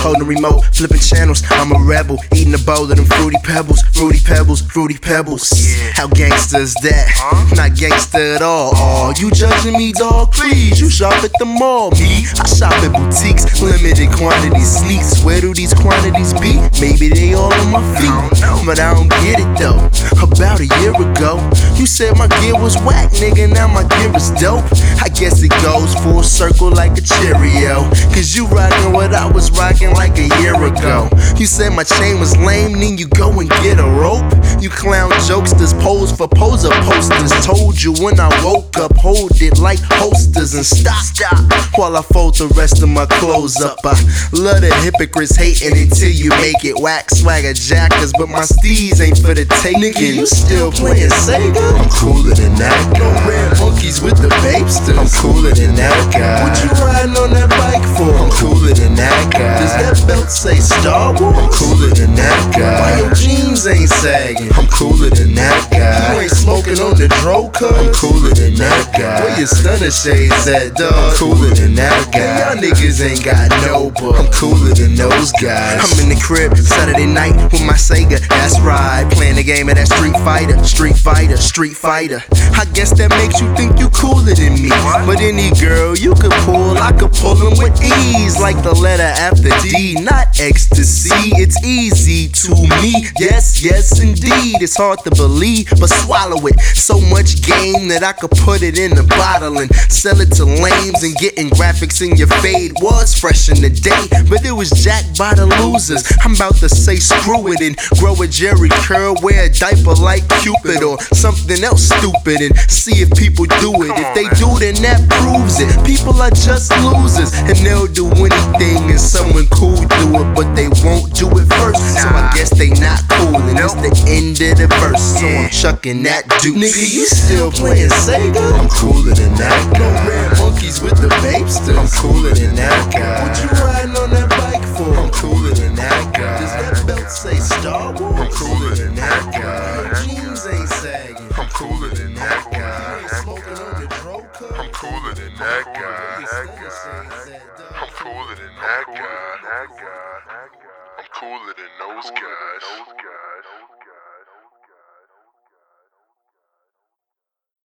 holding the remote, flipping channels. I'm a rebel, eating a bowl of them fruity pebbles, fruity pebbles, fruity pebbles. How gangsta is that? Not gangsta at all. Oh, you judging me, dog? Please, you shop at the mall. Me, I shop at boutiques, limited quantities, sneaks. Where do these quantities be? Maybe they all on my feet, but I don't get it though. About a year ago, you said my gear was whack, nigga. Now my gear is dope. I guess it goes full circle like a Cheerio. Cause you rockin' what I was rockin' like a year ago. You said my chain was lame, then you go and get a rope. You clown jokesters, pose for poser posters. Told you when I woke up, hold it like holsters and stop while I fold the rest of my clothes up. I love the hypocrites hating until you make it whack. Swagger jackers, but my steez ain't for the taking. Nigga, you still playing Sega? I'm cooler than that guy. No red monkeys with the babesters. I'm cooler than that guy. What you riding on that bike for? I'm cooler than that guy. Does that belt say Star Wars? I'm cooler than that guy. Why your jeans ain't sagging? I'm cooler than that guy. You ain't smoking on the dro cut? I'm cooler than that guy. Where your stunner shades at, dog? I'm cooler than that guy. Y'all niggas ain't got no book. I'm cooler than those guys. I'm in the crib Saturday night with my Sega. That's right, playing the game of that Street Fighter, Street Fighter, Street Fighter. I guess that makes you think you cooler than me. But any girl you could pull, I could pull them with ease. Like the letter after D, not ecstasy. It's easy to me. Yes, yes indeed. It's hard to believe, but swallow it. So much game that I could put it in a bottle and sell it to lames. And getting graphics in your fade was fresh in the day, but it was jacked by the losers. I'm about to say screw it and grow a Jerry curl, wear a diaper like Cupid or something else stupid and see if people do it. If they do, then that proves it. People are just losers and they'll do anything and someone cool do it, but they won't do it first. So I guess they not cool and it's the end of the verse. So I'm chucking that dude. Nigga, you still playing Sega? I'm cooler than that guy. No red monkeys with the babesters. I'm cooler than that guy. What you riding on that bike for? I'm cooler than that guy. Does that belt say Star Wars? I'm cooler than that guy. Your jeans ain't sagging. I'm cooler than that guy. You ain't smoking on the dro cut? I'm cooler than that guy. I'm cooler than that guy. I'm cooler than those guys.